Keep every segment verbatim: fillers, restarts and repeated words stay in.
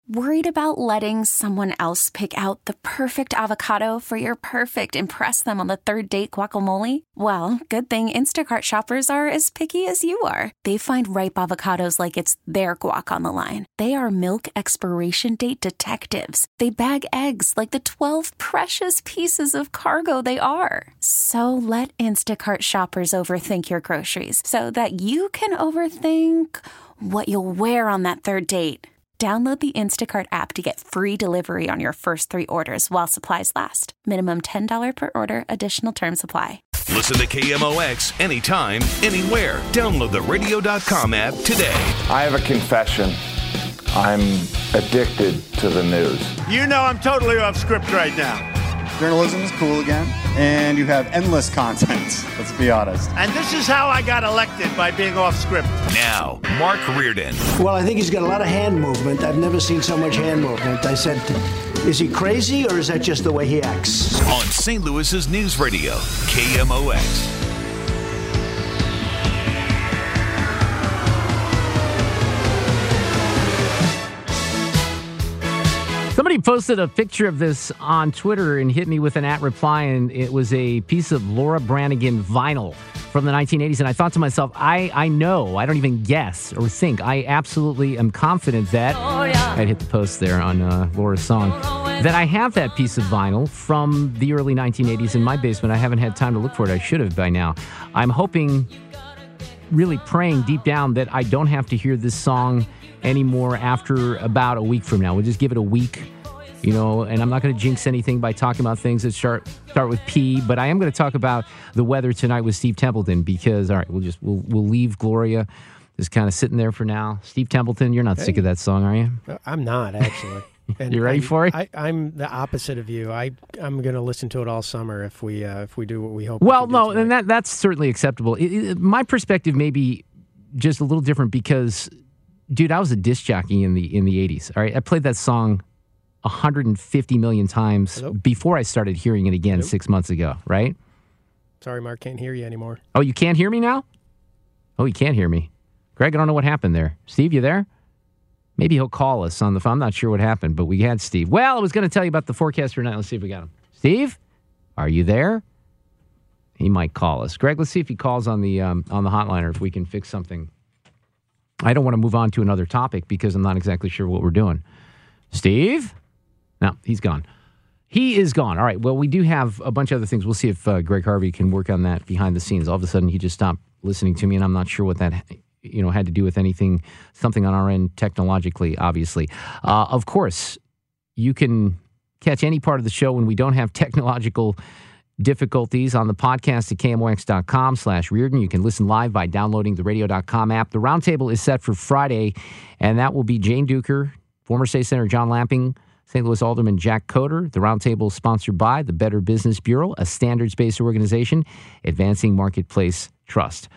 Worried about letting someone else pick out the perfect avocado for your perfect impress them on the third date guacamole? Well, good thing Instacart shoppers are as picky as you are. They find ripe avocados like it's their guac on the line. They are milk expiration date detectives. They bag eggs like the twelve precious pieces of cargo they are. So let Instacart shoppers overthink your groceries so that you can overthink what you'll wear on that third date. Download the Instacart app to get free delivery on your first three orders while supplies last. Minimum ten dollars per order. Additional terms apply. Listen to K M O X anytime, anywhere. Download the radio dot com app today. I have a confession. I'm addicted to the news. You know I'm totally off script right now. Journalism is cool again, and you have endless content, let's be honest. And this is how I got elected, by being off script. Now, Mark Reardon. Well, I think he's got a lot of hand movement. I've never seen so much hand movement. I said, is he crazy, or is that just the way he acts? On Saint Louis's News Radio, K M O X. Somebody posted a picture of this on Twitter and hit me with an at reply, and it was a piece of Laura Branigan vinyl from the nineteen eighties. And I thought to myself, I, I know, I don't even guess or think. I absolutely am confident that, oh, yeah. I'd hit the post there on uh, Laura's song, that I have that piece of vinyl from the early nineteen eighties in my basement. I haven't had time to look for it. I should have by now. I'm hoping, really praying deep down, that I don't have to hear this song anymore after about a week from now. We'll just give it a week, you know, and I'm not going to jinx anything by talking about things that start start with P, but I am going to talk about the weather tonight with Steve Templeton because, all right, we'll just, we'll, we'll leave Gloria just kind of sitting there for now. Steve Templeton, you're not hey. sick of that song, are you? I'm not, actually. And you ready I, for it? I, I'm the opposite of you. I I'm going to listen to it all summer if we uh, if we do what we hope. Well, we no, and that that's certainly acceptable. It, it, my perspective may be just a little different because, dude, I was a disc jockey in the in the eighties. All right, I played that song one hundred fifty million times Hello? before I started hearing it again Hello? six months ago. Right? Sorry, Mark, can't hear you anymore. Oh, you can't hear me now? Oh, you can't hear me, Greg. I don't know what happened there. Steve, you there? Maybe he'll call us on the phone. I'm not sure what happened, but we had Steve. Well, I was going to tell you about the forecast for tonight. Let's see if we got him. Steve, are you there? He might call us. Greg, let's see if he calls on the um, on the hotline or if we can fix something. I don't want to move on to another topic because I'm not exactly sure what we're doing. Steve? No, he's gone. He is gone. All right, well, we do have a bunch of other things. We'll see if uh, Greg Harvey can work on that behind the scenes. All of a sudden, he just stopped listening to me, and I'm not sure what that you know, had to do with anything, something on our end technologically, obviously. Uh, of course, you can catch any part of the show when we don't have technological difficulties on the podcast at K M O X dot com slash Reardon. You can listen live by downloading the radio dot com app. The roundtable is set for Friday, and that will be Jane Duker, former State Senator John Lamping, Saint Louis Alderman Jack Coder. The roundtable is sponsored by the Better Business Bureau, a standards-based organization advancing marketplace trust.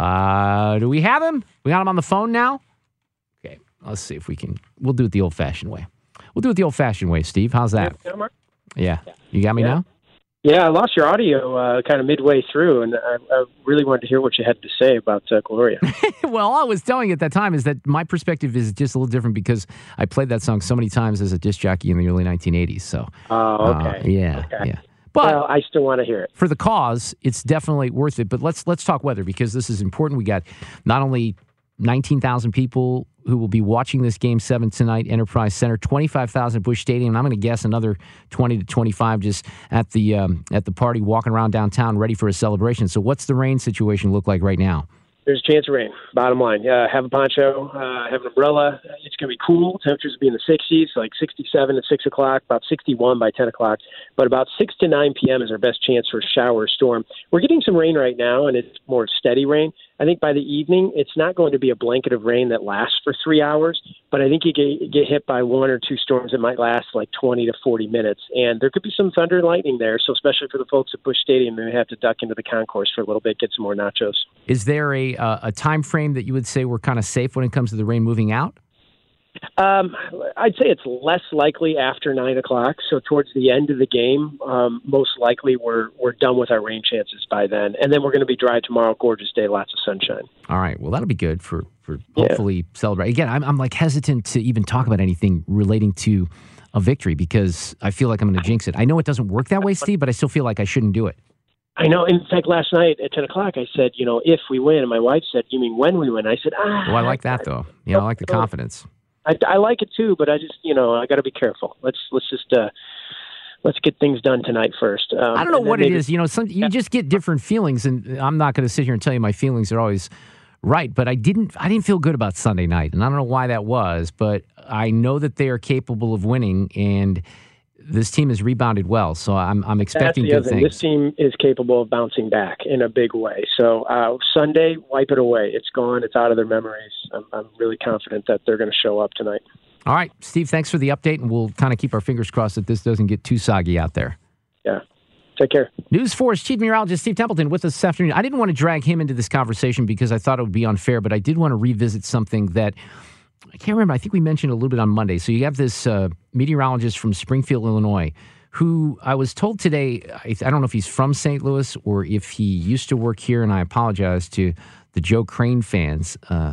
Uh, do we have him? We got him on the phone now? Okay, let's see if we can. We'll do it the old-fashioned way. We'll do it the old-fashioned way, Steve. How's that? Yeah, Mark? Yeah. You got me yeah. now? Yeah, I lost your audio uh, kind of midway through, and I, I really wanted to hear what you had to say about uh, Gloria. Well, all I was telling you at that time is that my perspective is just a little different because I played that song so many times as a disc jockey in the early nineteen eighties. So, oh, okay. Uh, yeah, okay. yeah. But well, I still want to hear it. For the cause, it's definitely worth it. But let's let's talk weather because this is important. We got not only nineteen thousand people who will be watching this Game seven tonight, Enterprise Center, twenty-five thousand Busch Stadium, and I'm going to guess another twenty to twenty-five just at the um, at the party, walking around downtown, ready for a celebration. So what's the rain situation look like right now? There's a chance of rain, bottom line. Uh, have a poncho, uh, have an umbrella. It's going to be cool. Temperatures will be in the sixties, like sixty-seven at six o'clock, about sixty-one by ten o'clock. But about six to nine p.m. is our best chance for a shower or storm. We're getting some rain right now, and it's more steady rain. I think by the evening, it's not going to be a blanket of rain that lasts for three hours, but I think you get, get hit by one or two storms that might last like twenty to forty minutes. And there could be some thunder and lightning there, so especially for the folks at Busch Stadium, they may have to duck into the concourse for a little bit, get some more nachos. Is there a uh, a time frame that you would say we're kind of safe when it comes to the rain moving out? Um, I'd say it's less likely after nine o'clock. So towards the end of the game, um, most likely we're we're done with our rain chances by then, and then we're going to be dry tomorrow. Gorgeous day, lots of sunshine. All right, well that'll be good for for hopefully yeah. celebrate. Again, I'm I'm like hesitant to even talk about anything relating to a victory because I feel like I'm going to jinx it. I know it doesn't work that way, Steve, but I still feel like I shouldn't do it. I know. In fact, last night at ten o'clock, I said, you know, if we win, and my wife said, you mean when we win? I said, ah. Well, I like that though. You know, I like the confidence. I, I like it too, but I just, you know, I got to be careful. Let's let's just uh, let's get things done tonight first. Um, I don't know what maybe, it is. You know, some, you just get different feelings, and I'm not going to sit here and tell you my feelings are always right. But I didn't, I didn't feel good about Sunday night, and I don't know why that was. But I know that they are capable of winning, and this team has rebounded well. So I'm I'm expecting That's the good other thing. things. This team is capable of bouncing back in a big way. So uh, Sunday, wipe it away. It's gone. It's out of their memories. I'm, I'm really confident that they're going to show up tonight. All right, Steve, thanks for the update, and we'll kind of keep our fingers crossed that this doesn't get too soggy out there. Yeah. Take care. News Force Chief Meteorologist Steve Templeton with us this afternoon. I didn't want to drag him into this conversation because I thought it would be unfair, but I did want to revisit something that I can't remember. I think we mentioned a little bit on Monday. So you have this uh, meteorologist from Springfield, Illinois, who I was told today, I, I don't know if he's from Saint Louis or if he used to work here, and I apologize to the Joe Crane fans. Uh,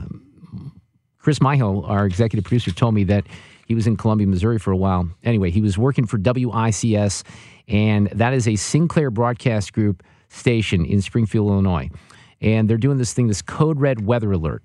Chris Myhill, our executive producer, told me that he was in Columbia, Missouri for a while. Anyway, he was working for W I C S, and that is a Sinclair Broadcast Group station in Springfield, Illinois. And they're doing this thing, this Code Red weather alert.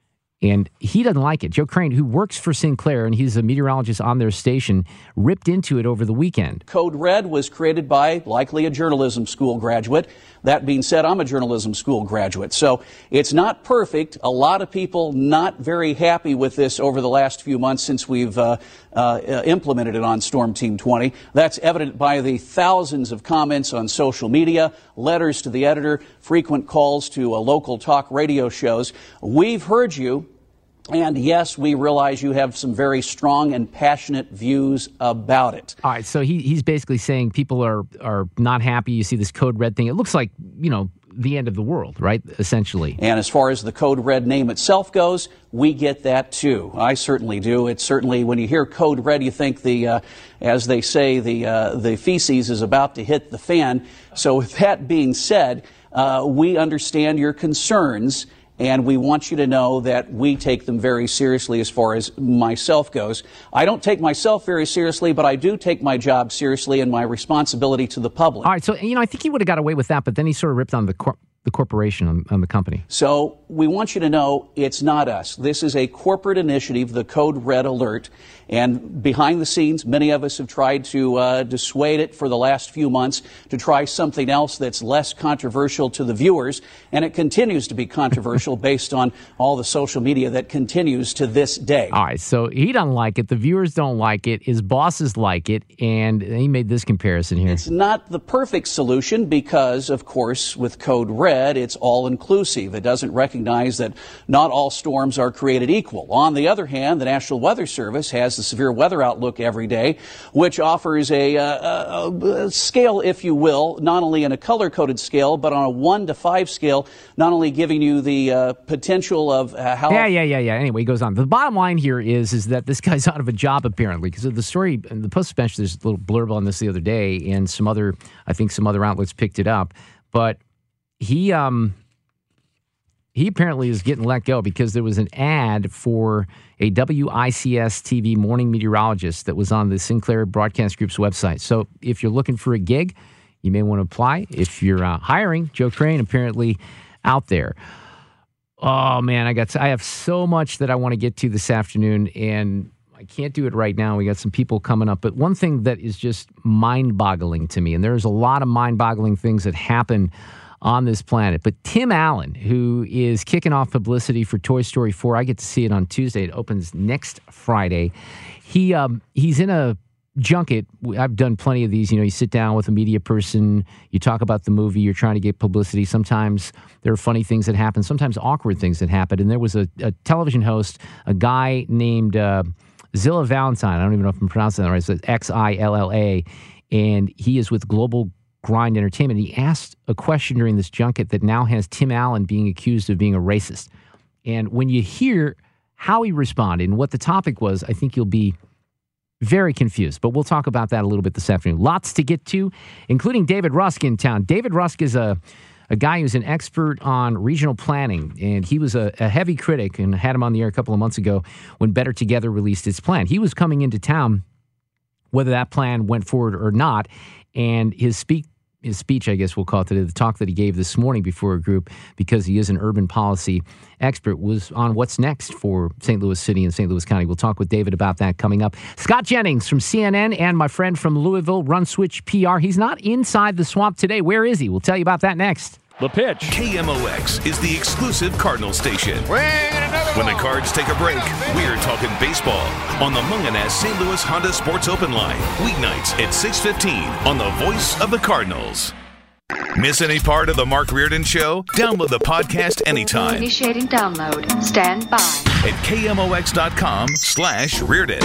And he doesn't like it. Joe Crane, who works for Sinclair, and he's a meteorologist on their station, ripped into it over the weekend. Code Red was created by likely a journalism school graduate. That being said, I'm a journalism school graduate, so it's not perfect. A lot of people not very happy with this over the last few months since we've uh, uh, implemented it on Storm Team twenty. That's evident by the thousands of comments on social media, letters to the editor, frequent calls to uh, local talk radio shows. We've heard you. And yes, we realize you have some very strong and passionate views about it. All right, so he he's basically saying people are are not happy. You see this Code Red thing. It looks like, you know, the end of the world, right, essentially. And as far as the Code Red name itself goes, we get that too. I certainly do. It's certainly, when you hear Code Red, you think the, uh, as they say, the uh, the feces is about to hit the fan. So with that being said, uh, we understand your concerns. And we want you to know that we take them very seriously as far as myself goes. I don't take myself very seriously, but I do take my job seriously and my responsibility to the public. All right, so, you know, I think he would have got away with that, but then he sort of ripped on the cor- the corporation, on, on the company. So we want you to know it's not us. This is a corporate initiative, the Code Red Alert. And behind the scenes, many of us have tried to uh, dissuade it for the last few months to try something else that's less controversial to the viewers. And it continues to be controversial based on all the social media that continues to this day. All right, so he doesn't like it. The viewers don't like it. His bosses like it. And he made this comparison here. It's not the perfect solution because, of course, with Code Red, it's all-inclusive. It doesn't recognize that not all storms are created equal. On the other hand, the National Weather Service has the Severe Weather Outlook every day, which offers a, a, a scale, if you will, not only in a color-coded scale, but on a one to five scale, not only giving you the uh, potential of uh, how... Yeah, yeah, yeah, yeah. Anyway, he goes on. The bottom line here is is that this guy's out of a job, apparently, because of the story, in the Post-Dispatch, there's a little blurb on this the other day, and some other, I think some other outlets picked it up, but he... um. He apparently is getting let go because there was an ad for a W I C S T V morning meteorologist that was on the Sinclair Broadcast Group's website. So if you're looking for a gig, you may want to apply. If you're uh, hiring, Joe Crane apparently out there. Oh, man, I got to, I have so much that I want to get to this afternoon, and I can't do it right now. We got some people coming up. But one thing that is just mind-boggling to me, and there's a lot of mind-boggling things that happen on this planet. But Tim Allen, who is kicking off publicity for Toy Story four, I get to see it on Tuesday. It opens next Friday. He um, he's in a junket. I've done plenty of these. You know, you sit down with a media person, you talk about the movie, you're trying to get publicity. Sometimes there are funny things that happen, sometimes awkward things that happen. And there was a, a television host, a guy named uh, Zilla Valentine. I don't even know if I'm pronouncing that right. So it's X I L L A. And he is with Global Grind Entertainment. He asked a question during this junket that now has Tim Allen being accused of being a racist. And when you hear how he responded and what the topic was, I think you'll be very confused. But we'll talk about that a little bit this afternoon. Lots to get to, including David Rusk in town. David Rusk is a, a guy who's an expert on regional planning, and he was a, a heavy critic and had him on the air a couple of months ago when Better Together released its plan. He was coming into town, whether that plan went forward or not, and his speak his speech, I guess we'll call it today, the talk that he gave this morning before a group, because he is an urban policy expert, was on what's next for Saint Louis City and Saint Louis County. We'll talk with David about that coming up. Scott Jennings from C N N and my friend from Louisville, Run Switch P R. He's not inside the swamp today. Where is he? We'll tell you about that next. The pitch. K M O X is the exclusive Cardinal station. When the Cards take a break, we're talking baseball on the Munganess Saint Louis Honda Sports Open Line. Weeknights at six fifteen on the Voice of the Cardinals. Miss any part of the Mark Reardon Show? Download the podcast anytime. Initiating download. Stand by. At K M O X dot com slash Reardon.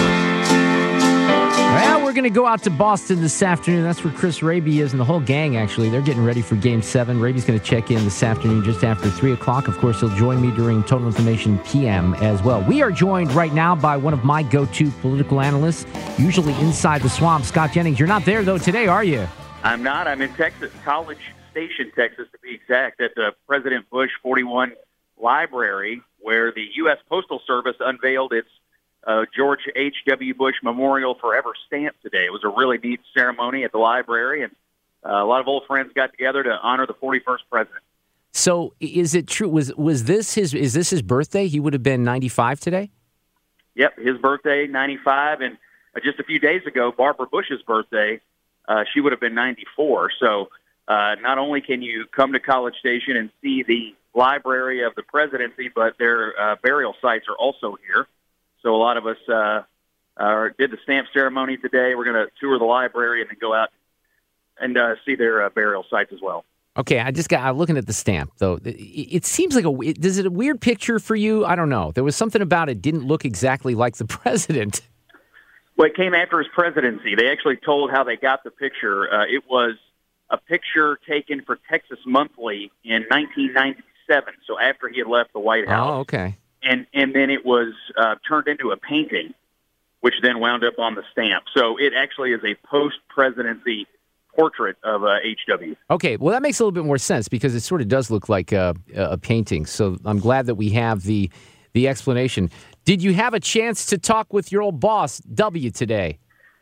Well, we're going to go out to Boston this afternoon. That's where Chris Raby is and the whole gang, actually. They're getting ready for Game seven. Raby's going to check in this afternoon just after three o'clock. Of course, he'll join me during Total Information P M as well. We are joined right now by one of my go-to political analysts, usually inside the swamp, Scott Jennings. You're not there, though, today, are you? I'm not. I'm in Texas, College Station, Texas, to be exact, at the President Bush forty-one Library, where the U S Postal Service unveiled its Uh, George H W. Bush Memorial Forever stamp today. It was a really neat ceremony at the library, and uh, a lot of old friends got together to honor the forty-first president. So, is it true? Was was this his? Is this his birthday? He would have been ninety-five today. Yep, his birthday, ninety-five, and uh, just a few days ago, Barbara Bush's birthday, uh, she would have been ninety-four. So, uh, not only can you come to College Station and see the library of the presidency, but their uh, burial sites are also here. So a lot of us uh, uh, did the stamp ceremony today. We're going to tour the library and then go out and uh, see their uh, burial sites as well. Okay, I just got I'm looking at the stamp, though. It, it seems like a it, is it a weird picture for you? I don't know. There was something about it didn't look exactly like the president. Well, it came after his presidency. They actually told how they got the picture. Uh, it was a picture taken for Texas Monthly in nineteen ninety-seven, so after he had left the White House. Oh, okay. And and then it was uh, turned into a painting, which then wound up on the stamp. So it actually is a post-presidency portrait of uh, H W. Okay, well, that makes a little bit more sense because it sort of does look like a, a painting. So I'm glad that we have the the explanation. Did you have a chance to talk with your old boss, W, today?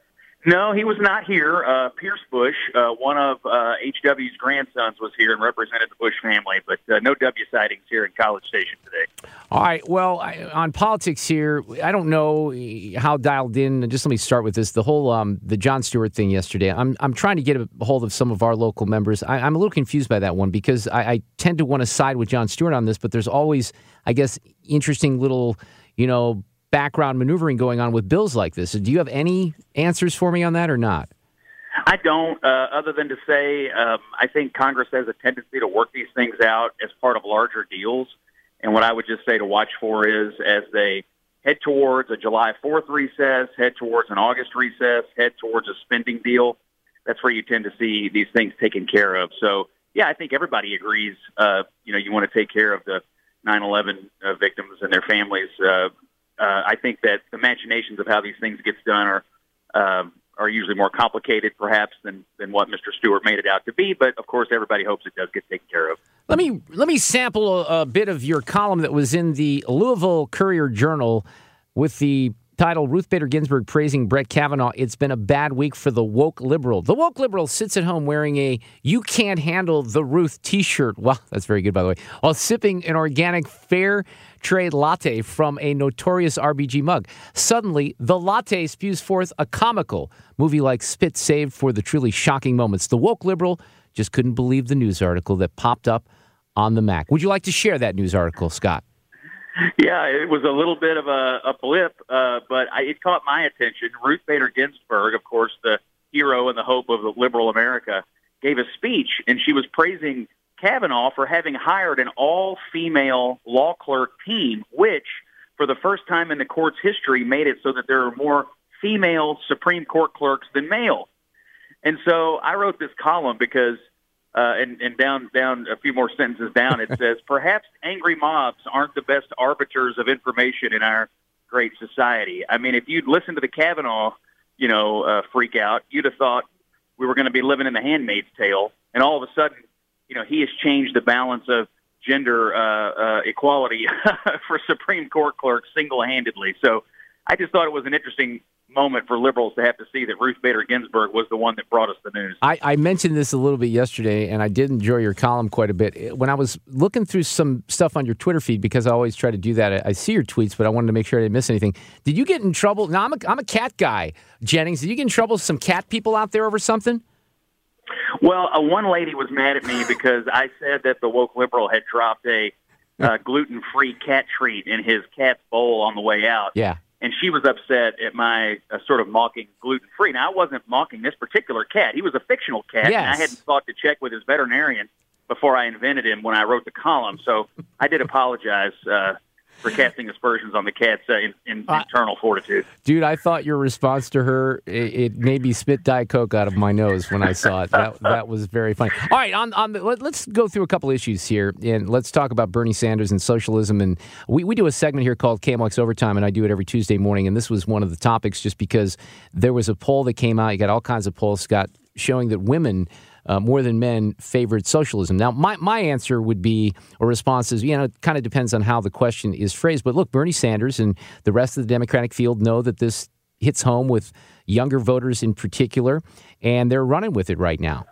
No, he was not here. Uh, Pierce Bush, uh, one of uh, H W's grandsons, was here and represented the Bush family, but uh, no W sightings here in College Station today. All right. Well, I, on politics here, I don't know how dialed in. Just let me start with this: the whole um, the Jon Stewart thing yesterday. I'm I'm trying to get a hold of some of our local members. I, I'm a little confused by that one because I, I tend to want to side with Jon Stewart on this, but there's always, I guess, interesting little, you know, background maneuvering going on with bills like this. Do you have any answers for me on that or not? I don't, uh, other than to say um, I think Congress has a tendency to work these things out as part of larger deals. And what I would just say to watch for is as they head towards a July fourth recess, head towards an August recess, head towards a spending deal, that's where you tend to see these things taken care of. So, yeah, I think everybody agrees, uh, you know, you want to take care of the nine eleven uh, victims and their families. Uh, Uh, I think that the machinations of how these things get done are um, are usually more complicated, perhaps, than, than what Mister Stewart made it out to be. But of course, everybody hopes it does get taken care of. Let me let me sample a, a bit of your column that was in the Louisville Courier Journal with the title "Ruth Bader Ginsburg praising Brett Kavanaugh. It's been a bad week for the woke liberal." The woke liberal sits at home wearing a "You Can't Handle the Ruth" T-shirt. Wow, that's very good, by the way. While sipping an organic fair trade latte from a notorious R B G mug. Suddenly, the latte spews forth a comical movie-like spit saved for the truly shocking moments. The woke liberal just couldn't believe the news article that popped up on the Mac. Would you like to share that news article, Scott? Yeah, it was a little bit of a, a blip, uh, but I, it caught my attention. Ruth Bader Ginsburg, of course, the hero and the hope of the liberal America, gave a speech, and she was praising Kavanaugh for having hired an all-female law clerk team, which, for the first time in the court's history, made it so that there are more female Supreme Court clerks than male. And so I wrote this column because uh, and, and down down a few more sentences down, it says, perhaps angry mobs aren't the best arbiters of information in our great society. I mean, if you'd listened to the Kavanaugh, you know, uh, freak out, you'd have thought we were going to be living in The Handmaid's Tale, and all of a sudden, you know, he has changed the balance of gender uh, uh, equality for Supreme Court clerks single-handedly. So I just thought it was an interesting moment for liberals to have to see that Ruth Bader Ginsburg was the one that brought us the news. I, I mentioned this a little bit yesterday, and I did enjoy your column quite a bit. When I was looking through some stuff on your Twitter feed, because I always try to do that, I, I see your tweets, but I wanted to make sure I didn't miss anything. Did you get in trouble? Now, I'm a, I'm a cat guy, Jennings. Did you get in trouble with some cat people out there over something? Well, uh, one lady was mad at me because I said that the woke liberal had dropped a uh, gluten-free cat treat in his cat's bowl on the way out. Yeah. And she was upset at my uh, sort of mocking gluten-free. Now, I wasn't mocking this particular cat. He was a fictional cat, yes. and I hadn't thought to check with his veterinarian before I invented him when I wrote the column. So I did apologize uh, for casting aspersions on the cat's uh, in, in, uh, internal fortitude. Dude, I thought your response to her, it, it made me spit Diet Coke out of my nose when I saw it. That that was very funny. All right, on, on the, let, let's go through a couple issues here, and let's talk about Bernie Sanders and socialism. And we, we do a segment here called K M L X Overtime, and I do it every Tuesday morning, and this was one of the topics just because there was a poll that came out. You got all kinds of polls, Scott, showing that women Uh, more than men favored socialism. Now, my, my answer would be, or response is, you know, it kind of depends on how the question is phrased. But look, Bernie Sanders and the rest of the Democratic field know that this hits home with younger voters in particular, and they're running with it right now.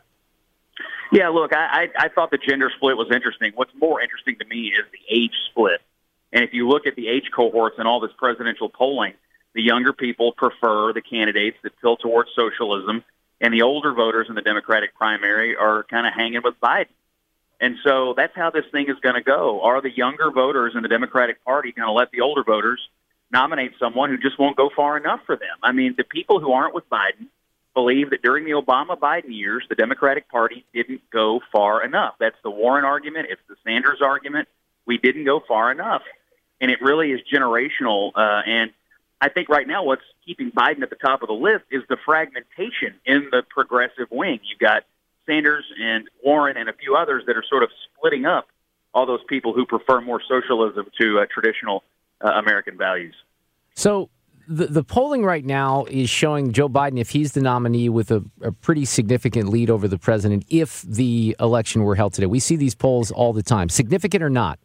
Yeah, look, I, I, I thought the gender split was interesting. What's more interesting to me is the age split. And if you look at the age cohorts and all this presidential polling, the younger people prefer the candidates that tilt towards socialism, and the older voters in the Democratic primary are kind of hanging with Biden. And so that's how this thing is going to go. Are the younger voters in the Democratic Party going to let the older voters nominate someone who just won't go far enough for them? I mean, the people who aren't with Biden believe that during the Obama-Biden years, the Democratic Party didn't go far enough. That's the Warren argument. It's the Sanders argument. We didn't go far enough. And it really is generational. Uh, and I think right now what's keeping Biden at the top of the list is the fragmentation in the progressive wing. You've got Sanders and Warren and a few others that are sort of splitting up all those people who prefer more socialism to uh, traditional uh, American values. So the the polling right now is showing Joe Biden, if he's the nominee, with a, a pretty significant lead over the president if the election were held today. We see these polls all the time. Significant or not?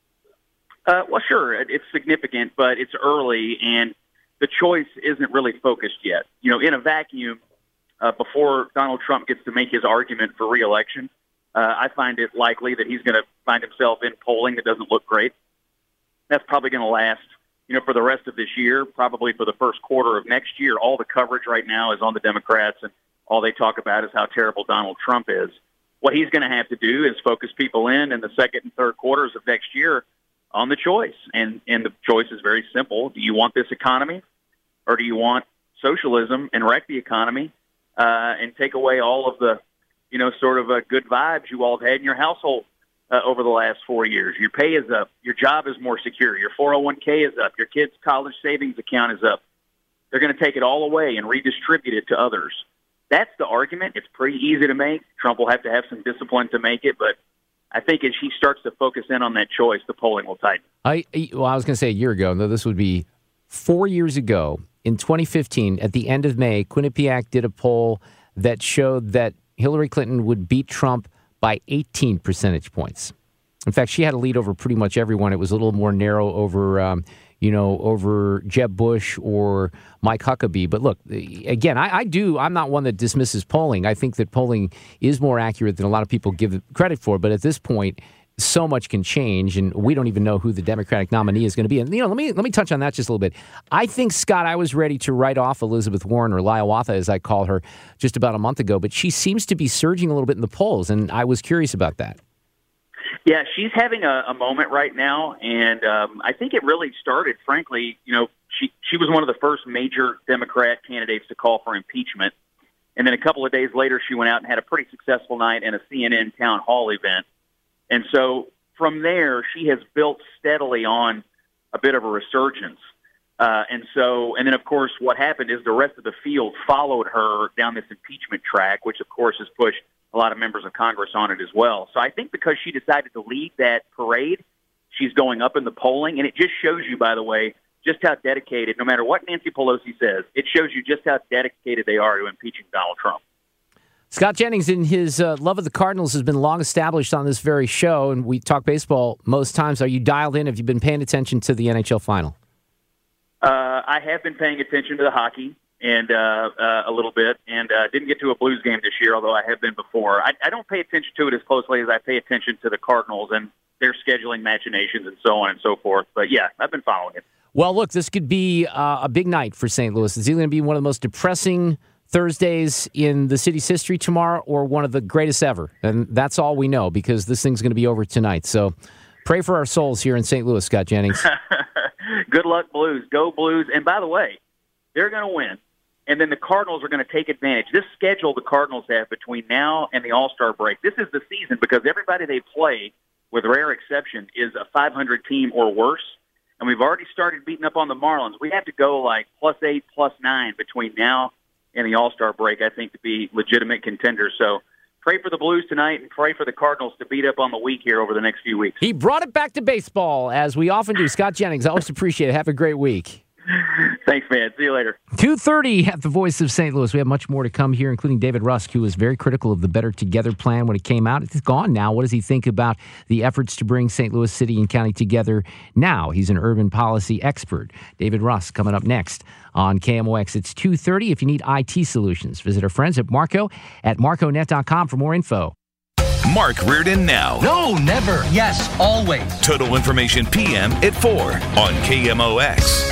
Uh, well, sure, it's significant, but it's early, and the choice isn't really focused yet. You know, in a vacuum, uh, before Donald Trump gets to make his argument for re-election, uh, I find it likely that he's going to find himself in polling that doesn't look great. That's probably going to last, you know, for the rest of this year, probably for the first quarter of next year. All the coverage right now is on the Democrats, and all they talk about is how terrible Donald Trump is. What he's going to have to do is focus people in in the second and third quarters of next year on the choice. And, and the choice is very simple. Do you want this economy, or do you want socialism and wreck the economy uh, and take away all of the, you know, sort of uh, good vibes you all have had in your household uh, over the last four years? Your pay is up. Your job is more secure. Your four oh one k is up. Your kid's college savings account is up. They're going to take it all away and redistribute it to others. That's the argument. It's pretty easy to make. Trump will have to have some discipline to make it, but I think as he starts to focus in on that choice, the polling will tighten. I well, I was going to say a year ago. No, this would be four years ago. In twenty fifteen, at the end of May, Quinnipiac did a poll that showed that Hillary Clinton would beat Trump by eighteen percentage points. In fact, she had a lead over pretty much everyone. It was a little more narrow over, um, you know, over Jeb Bush or Mike Huckabee. But look, again, I, I do. I'm not one that dismisses polling. I think that polling is more accurate than a lot of people give it credit for. But at this point, so much can change, and we don't even know who the Democratic nominee is going to be. And you know, let me let me touch on that just a little bit. I think, Scott, I was ready to write off Elizabeth Warren, or Hiawatha, as I call her, just about a month ago. But she seems to be surging a little bit in the polls, and I was curious about that. Yeah, she's having a, a moment right now, and um, I think it really started, frankly, you know, she, she was one of the first major Democrat candidates to call for impeachment. And then a couple of days later, she went out and had a pretty successful night in a C N N town hall event. And so from there, she has built steadily on a bit of a resurgence. Uh, and so, and then, of course, what happened is the rest of the field followed her down this impeachment track, which, of course, has pushed a lot of members of Congress on it as well. So I think because she decided to lead that parade, she's going up in the polling. And it just shows you, by the way, just how dedicated, no matter what Nancy Pelosi says, it shows you just how dedicated they are to impeaching Donald Trump. Scott Jennings, in his uh, love of the Cardinals, has been long established on this very show, and we talk baseball most times. Are you dialed in? Have you been paying attention to the N H L final? Uh, I have been paying attention to the hockey and uh, uh, a little bit, and uh, didn't get to a Blues game this year, although I have been before. I, I don't pay attention to it as closely as I pay attention to the Cardinals and their scheduling machinations and so on and so forth. But, yeah, I've been following it. Well, look, this could be uh, a big night for Saint Louis. It's either going to be one of the most depressing Thursdays in the city's history tomorrow or one of the greatest ever. And that's all we know because this thing's going to be over tonight. So pray for our souls here in Saint Louis, Scott Jennings. Good luck, Blues. Go Blues. And by the way, they're going to win. And then the Cardinals are going to take advantage. This schedule the Cardinals have between now and the All-Star break, this is the season because everybody they play, with rare exception, is a five hundred team or worse. And we've already started beating up on the Marlins. We have to go like plus eight, plus nine between now and the All-Star break, I think, to be legitimate contenders. So pray for the Blues tonight and pray for the Cardinals to beat up on the weak here over the next few weeks. He brought it back to baseball, as we often do. Scott Jennings, I always appreciate it. Have a great week. Thanks, man. See you later. two thirty at the Voice of Saint Louis. We have much more to come here, including David Rusk, who was very critical of the Better Together plan when it came out. It's gone now. What does he think about the efforts to bring Saint Louis City and County together now? He's an urban policy expert. David Rusk coming up next on K M O X. It's two thirty. If you need I T solutions, visit our friends at Marco at marco net dot com for more info. Mark Reardon now. No, never. Yes, always. Total Information P M at four on K M O X.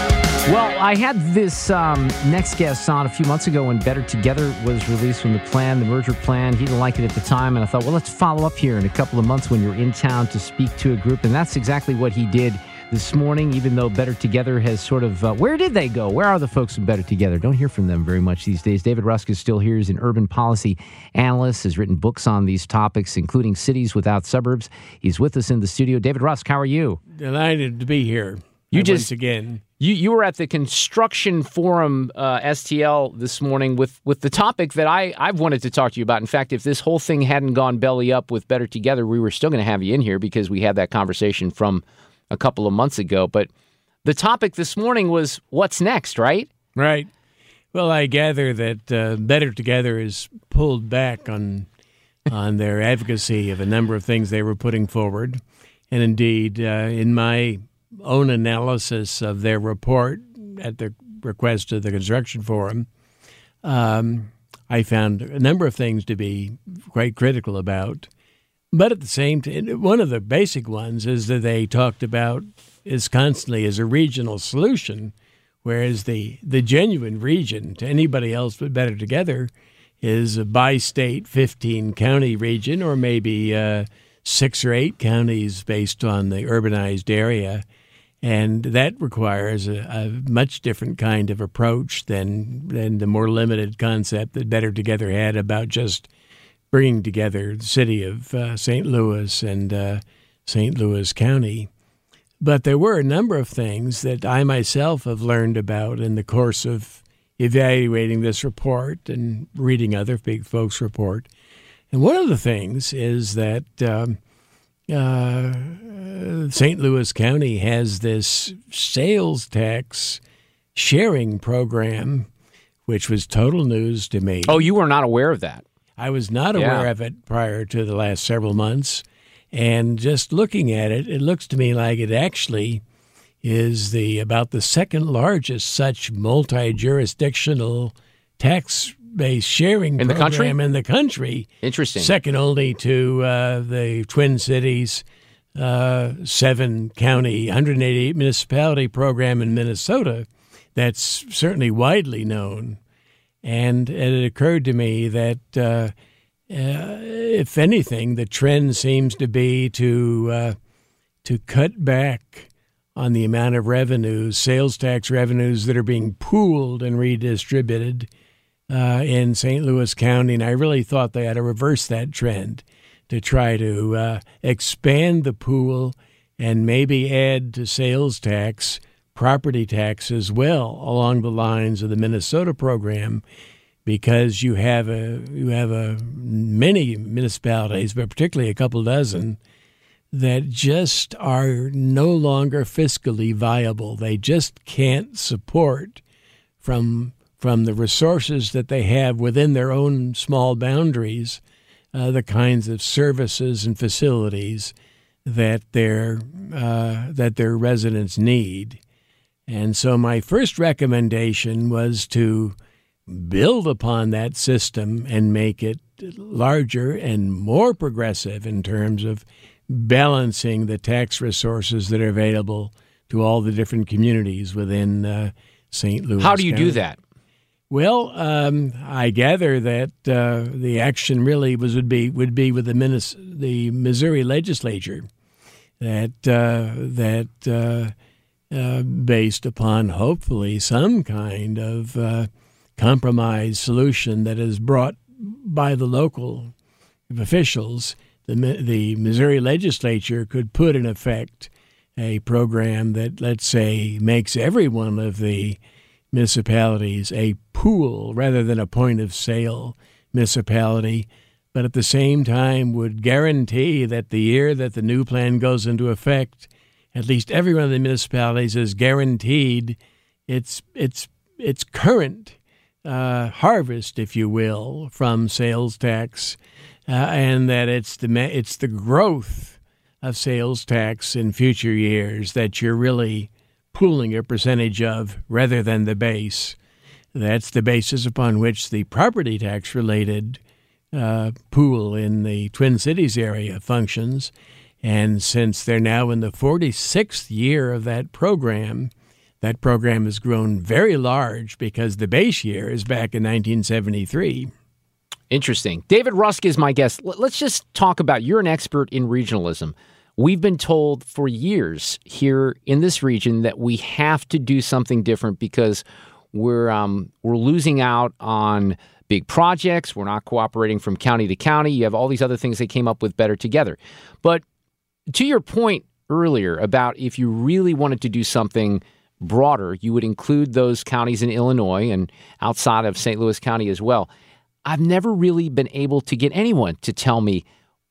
Well, I had this um, next guest on a few months ago when Better Together was released from the plan, the merger plan. He didn't like it at the time, and I thought, well, let's follow up here in a couple of months when you're in town to speak to a group, and that's exactly what he did this morning, even though Better Together has sort of, uh, where did they go? Where are the folks from Better Together? Don't hear from them very much these days. David Rusk is still here. He's an urban policy analyst, has written books on these topics, including Cities Without Suburbs. He's with us in the studio. David Rusk, how are you? Delighted to be here. You uh, just once again. You you were at the Construction Forum uh, S T L this morning with, with the topic that I, I've wanted to talk to you about. In fact, if this whole thing hadn't gone belly up with Better Together, we were still going to have you in here because we had that conversation from a couple of months ago. But the topic this morning was what's next, right? Right. Well, I gather that uh, Better Together is pulled back on on their advocacy of a number of things they were putting forward. And indeed, uh, in my own analysis of their report at the request of the Construction Forum, um, I found a number of things to be quite critical about. But at the same time, one of the basic ones is that they talked about is constantly as a regional solution, whereas the, the genuine region to anybody else but Better Together is a bi-state fifteen-county region, or maybe uh, six or eight counties based on the urbanized area. And that requires a, a much different kind of approach than than the more limited concept that Better Together had about just bringing together the city of uh, Saint Louis and uh, Saint Louis County. But there were a number of things that I myself have learned about in the course of evaluating this report and reading other big folks' report. And one of the things is that um, uh, Saint Louis County has this sales tax sharing program, which was total news to me. Oh, you were not aware of that? I was not aware yeah. of it prior to the last several months. And just looking at it, it looks to me like it actually is the about the second largest such multi-jurisdictional tax-based sharing in the program country? in the country. Interesting. Second only to uh, the Twin Cities, uh, seven-county, one hundred eighty-eight municipality program in Minnesota that's certainly widely known. And it occurred to me that, uh, uh, if anything, the trend seems to be to uh, to cut back on the amount of revenues, sales tax revenues that are being pooled and redistributed uh, in Saint Louis County. And I really thought they had to reverse that trend to try to uh, expand the pool and maybe add to sales tax property tax as well along the lines of the Minnesota program, because you have a you have a many municipalities, but particularly a couple dozen, that just are no longer fiscally viable. They just can't support from from the resources that they have within their own small boundaries uh, the kinds of services and facilities that their uh, that their residents need. And so my first recommendation was to build upon that system and make it larger and more progressive in terms of balancing the tax resources that are available to all the different communities within uh, Saint Louis How do you County. do that? Well, um, I gather that uh, the action really was would be would be with the Minnes- the Missouri legislature, that uh, that uh, uh, based upon hopefully some kind of uh, compromise solution that is brought by the local officials, the the Missouri legislature could put in effect a program that, let's say, makes every one of the municipalities a pool rather than a point of sale municipality, but at the same time would guarantee that the year that the new plan goes into effect, at least every one of the municipalities is guaranteed its its its current uh, harvest, if you will, from sales tax, uh, and that it's the it's the growth of sales tax in future years that you're really pooling a percentage of rather than the base. That's the basis upon which the property tax-related uh, pool in the Twin Cities area functions. And since they're now in the forty-sixth year of that program, that program has grown very large because the base year is back in nineteen seventy-three. Interesting. David Rusk is my guest. Let's just talk about, you're an expert in regionalism. We've been told for years here in this region that we have to do something different because we're um, we're losing out on big projects. We're not cooperating from county to county. You have all these other things they came up with better together. But to your point earlier about if you really wanted to do something broader, you would include those counties in Illinois and outside of Saint Louis County as well. I've never really been able to get anyone to tell me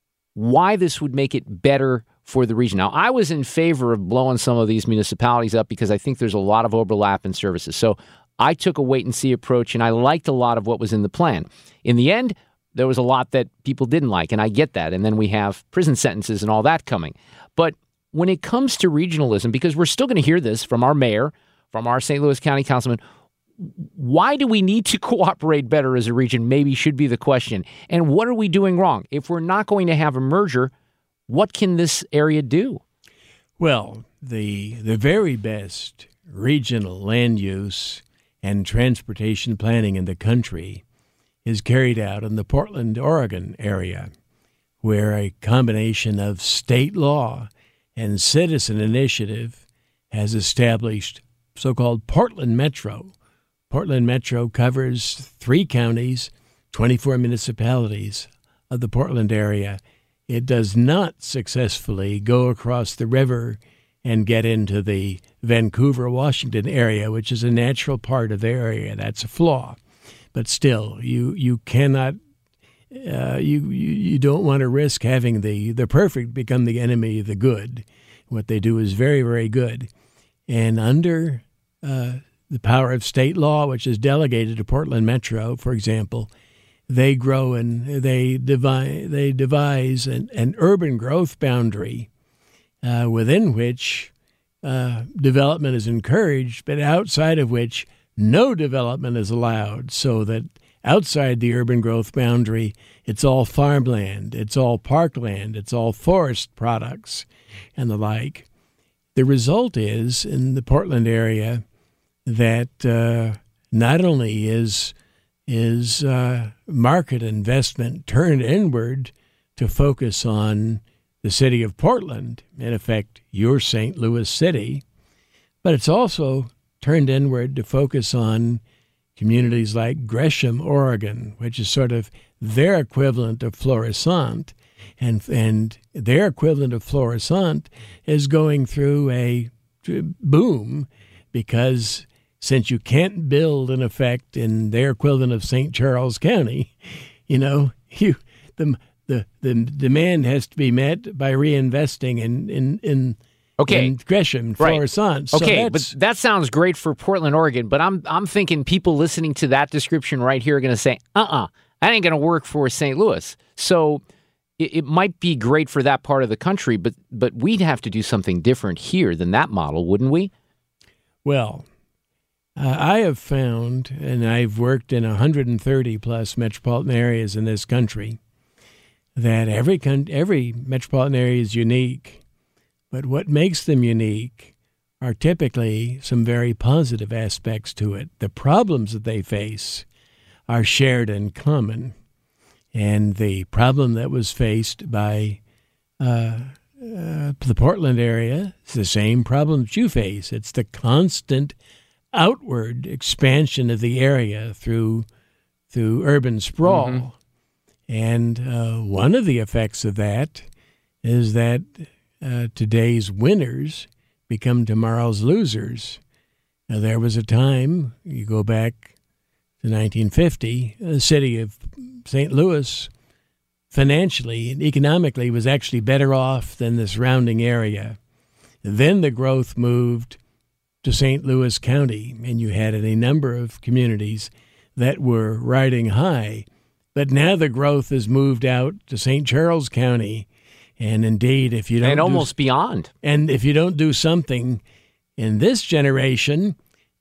why this would make it better for the region. Now, I was in favor of blowing some of these municipalities up because I think there's a lot of overlap in services. So I took a wait-and-see approach, and I liked a lot of what was in the plan. In the end, there was a lot that people didn't like, and I get that. And then we have prison sentences and all that coming. But when it comes to regionalism, because we're still going to hear this from our mayor, from our Saint Louis County councilman, why do we need to cooperate better as a region maybe should be the question. And what are we doing wrong? If we're not going to have a merger, what can this area do? Well, the the very best regional land use and transportation planning in the country is carried out in the Portland, Oregon area, where a combination of state law and citizen initiative has established so-called Portland Metro. Portland Metro covers three counties, twenty-four municipalities of the Portland area. It does not successfully go across the river and get into the Vancouver, Washington area, which is a natural part of the area. That's a flaw. But still, you you cannot, uh, you, you you don't want to risk having the, the perfect become the enemy of the good. What they do is very, very good. And under uh, the power of state law, which is delegated to Portland Metro, for example, they grow and they devise, they devise an, an urban growth boundary uh, within which uh, development is encouraged, but outside of which no development is allowed, so that outside the urban growth boundary, it's all farmland, it's all parkland, it's all forest products and the like. The result is, in the Portland area, that uh, not only is is uh, market investment turned inward to focus on the city of Portland, in effect, your Saint Louis City, but it's also turned inward to focus on communities like Gresham, Oregon, which is sort of their equivalent of Florissant, and and their equivalent of Florissant is going through a boom because since you can't build an effect in their equivalent of Saint Charles County, you know, you the the the demand has to be met by reinvesting in in in, okay. in Gresham, Florissant. So okay, that's, but that sounds great for Portland, Oregon. But I'm I'm thinking people listening to that description right here are going to say, uh-uh, that ain't going to work for Saint Louis. So it, it might be great for that part of the country, but but we'd have to do something different here than that model, wouldn't we? Well. Uh, I have found, and I've worked in one hundred thirty plus metropolitan areas in this country, that every con- every metropolitan area is unique, but what makes them unique are typically some very positive aspects to it. The problems that they face are shared and common, and the problem that was faced by uh, uh, the Portland area is the same problem that you face. It's the constant outward expansion of the area through through urban sprawl. Mm-hmm. And uh, one of the effects of that is that uh, today's winners become tomorrow's losers. Now, there was a time, you go back to nineteen fifty, the city of Saint Louis financially and economically was actually better off than the surrounding area. Then the growth moved to Saint Louis County, and you had a number of communities that were riding high. But now the growth has moved out to Saint Charles County, and indeed, if you don't... And do, almost beyond. And if you don't do something in this generation,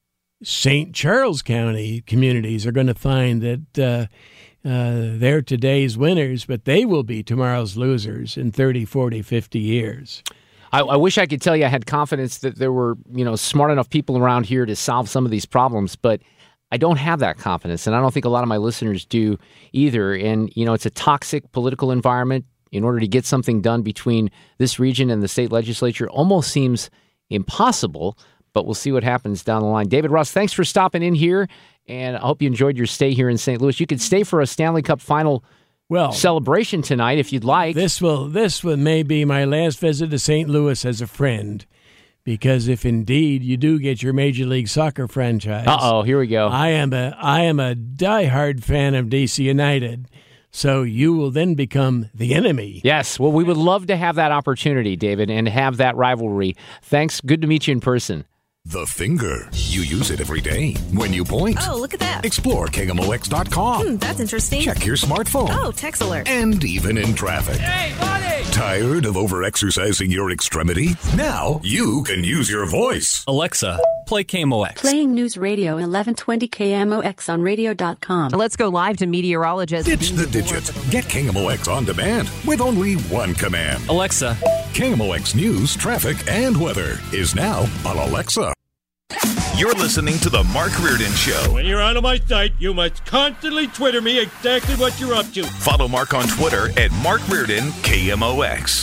Saint Charles County communities are going to find that uh, uh, they're today's winners, but they will be tomorrow's losers in thirty, forty, fifty years. I, I wish I could tell you I had confidence that there were, you know, smart enough people around here to solve some of these problems, but I don't have that confidence, and I don't think a lot of my listeners do either. And, you know, it's a toxic political environment. In order to get something done between this region and the state legislature almost seems impossible, but we'll see what happens down the line. David Russ, thanks for stopping in here, and I hope you enjoyed your stay here in Saint Louis. You could stay for a Stanley Cup final Well, celebration tonight, if you'd like. This will this will may be my last visit to Saint Louis as a friend, because if indeed you do get your Major League Soccer franchise, uh oh, here we go. I am a I am a diehard fan of D C United, so you will then become the enemy. Yes, well, we would love to have that opportunity, David, and have that rivalry. Thanks. Good to meet you in person. The finger. You use it every day. When you point. Oh, look at that. Explore K M O X dot com. Hmm, that's interesting. Check your smartphone. Oh, text alert. And even in traffic. Hey, buddy! Tired of over-exercising your extremity? Now you can use your voice. Alexa, play K M O X. Playing News Radio eleven twenty K M O X on radio dot com. Let's go live to meteorologist. Ditch the digits. Get K M O X on demand with only one command. Alexa, K M O X News, traffic, and weather is now on Alexa. You're listening to The Mark Reardon Show. When you're out of my sight, you must constantly Twitter me exactly what you're up to. Follow Mark on Twitter at Mark Reardon K M O X.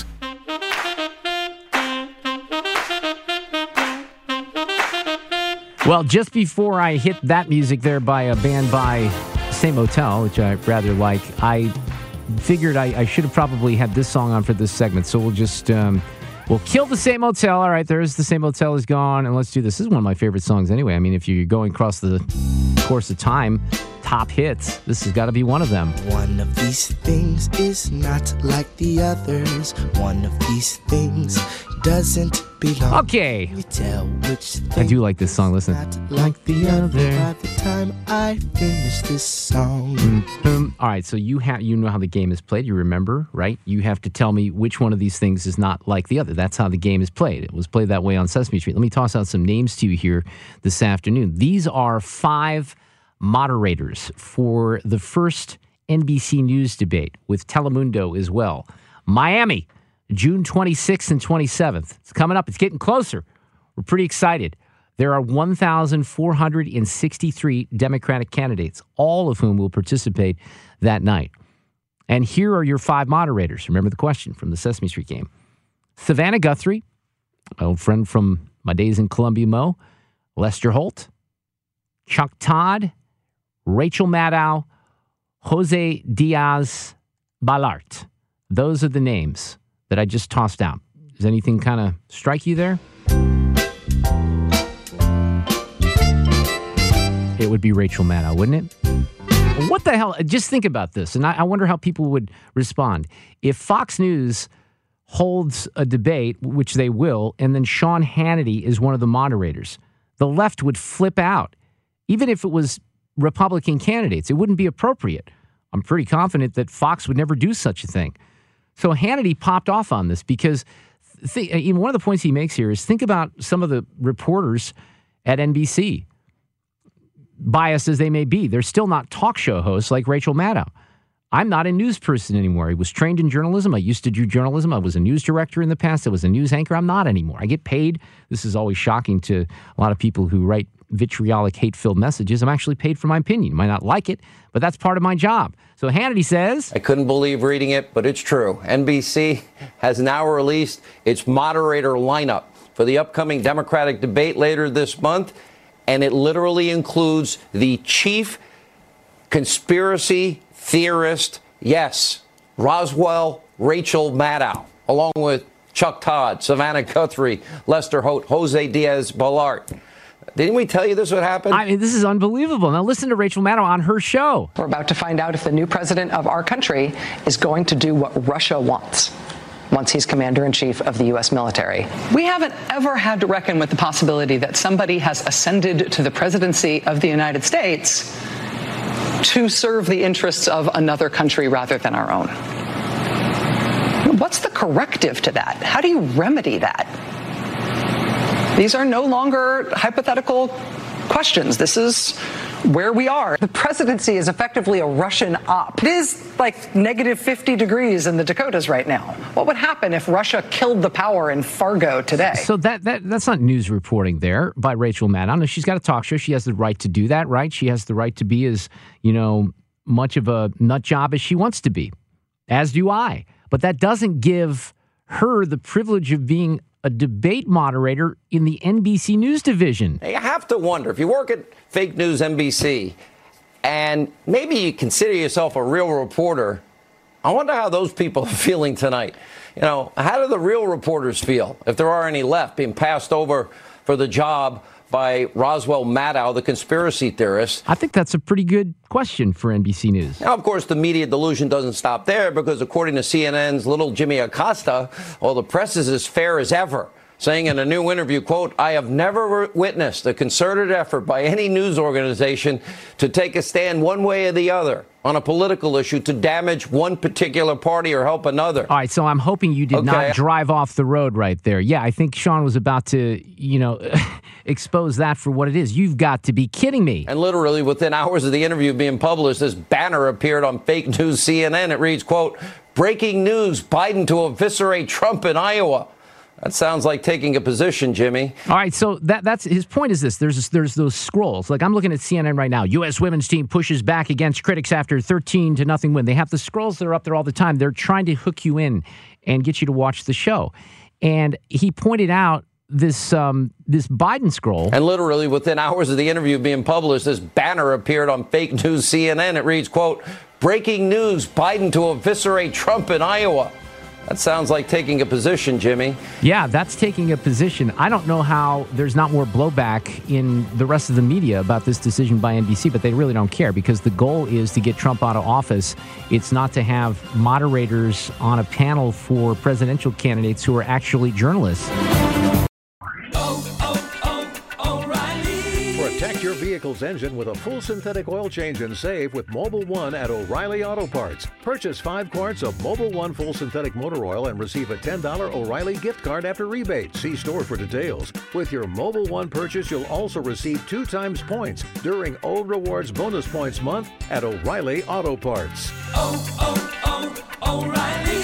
Well, just before I hit that music there by a band by Same Motel, which I rather like, I figured I, I should have probably had this song on for this segment, so we'll just... Um, We'll kill the Same Motel. All right, there's the Same Motel is gone, and let's do this. This is one of my favorite songs anyway. I mean, if you're going across the course of time, top hits, this has got to be one of them. One of these things is not like the others. One of these things doesn't belong. Okay. You tell which I do like this song. Listen. Like the other. By the time I finish this song. Mm-hmm. All right, so you have you know how the game is played. You remember, right? You have to tell me which one of these things is not like the other. That's how the game is played. It was played that way on Sesame Street. Let me toss out some names to you here this afternoon. These are five moderators for the first N B C News debate with Telemundo as well. Miami, June twenty-sixth and twenty-seventh. It's coming up. It's getting closer. We're pretty excited. There are one thousand four hundred sixty-three Democratic candidates, all of whom will participate that night. And here are your five moderators. Remember the question from the Sesame Street game. Savannah Guthrie, my old friend from my days in Columbia Mo, Lester Holt, Chuck Todd, Rachel Maddow, Jose Diaz Balart. Those are the names that I just tossed out. Does anything kind of strike you there? it would be Rachel Maddow, wouldn't it? What the hell? Just think about this, and I, I wonder how people would respond. If Fox News holds a debate, which they will, and then Sean Hannity is one of the moderators, the left would flip out. Even if it was Republican candidates, it wouldn't be appropriate. I'm pretty confident that Fox would never do such a thing. So Hannity popped off on this because th- even one of the points he makes here is think about some of the reporters at N B C. Biased as they may be, they're still not talk show hosts like Rachel Maddow. I'm not a news person anymore. I was trained in journalism. I used to do journalism. I was a news director in the past. I was a news anchor. I'm not anymore. I get paid. This is always shocking to a lot of people who write vitriolic, hate-filled messages. I'm actually paid for my opinion. You might not like it, but that's part of my job. So Hannity says, I couldn't believe reading it, but it's true. N B C has now released its moderator lineup for the upcoming Democratic debate later this month, and it literally includes the chief conspiracy theorist, yes, Roswell Rachel Maddow, along with Chuck Todd, Savannah Guthrie, Lester Holt, Jose Diaz-Balart. Didn't we tell you this would happen? I mean, this is unbelievable. Now listen to Rachel Maddow on her show. We're about to find out if the new president of our country is going to do what Russia wants once he's commander-in-chief of the U S military. We haven't ever had to reckon with the possibility that somebody has ascended to the presidency of the United States to serve the interests of another country rather than our own. What's the corrective to that? How do you remedy that? These are no longer hypothetical questions. This is where we are. The presidency is effectively a Russian op. It is like negative fifty degrees in the Dakotas right now. What would happen if Russia killed the power in Fargo today? So that, that that's not news reporting there by Rachel Maddow. No, she's got a talk show. She has the right to do that, right? She has the right to be as, you know, much of a nut job as she wants to be, as do I. But that doesn't give her the privilege of being a debate moderator in the N B C News division. You have to wonder, if you work at Fake News N B C and maybe you consider yourself a real reporter, I wonder how those people are feeling tonight. You know, how do the real reporters feel, if there are any left, being passed over for the job by Roswell Maddow, the conspiracy theorist? I think that's a pretty good question for N B C News. Now, of course, the media delusion doesn't stop there, because according to C N N's little Jimmy Acosta, well, the press is as fair as ever, saying in a new interview, quote, I have never witnessed a concerted effort by any news organization to take a stand one way or the other on a political issue to damage one particular party or help another. All right, so I'm hoping you did Okay. not drive off the road right there. Yeah, I think Sean was about to, you know, expose that for what it is. You've got to be kidding me. And literally within hours of the interview being published, this banner appeared on Fake News C N N. It reads, quote, breaking news, Biden to eviscerate Trump in Iowa. That sounds like taking a position, Jimmy. All right, so that that's his point is this. There's there's those scrolls. Like I'm looking at C N N right now. U S women's team pushes back against critics after thirteen to nothing win. They have the scrolls that are up there all the time. They're trying to hook you in and get you to watch the show. And he pointed out this um, this Biden scroll. And literally within hours of the interview being published, this banner appeared on Fake News C N N. It reads, quote, breaking news, Biden to eviscerate Trump in Iowa. That sounds like taking a position, Jimmy. Yeah, that's taking a position. I don't know how there's not more blowback in the rest of the media about this decision by N B C, but they really don't care because the goal is to get Trump out of office. It's not to have moderators on a panel for presidential candidates who are actually journalists. Protect your vehicle's engine with a full synthetic oil change and save with Mobil one at O'Reilly Auto Parts. Purchase five quarts of Mobil one full synthetic motor oil and receive a ten dollars O'Reilly gift card after rebate. See store for details. With your Mobil one purchase, you'll also receive two times points during O Rewards Bonus Points Month at O'Reilly Auto Parts. Oh, oh, oh, O'Reilly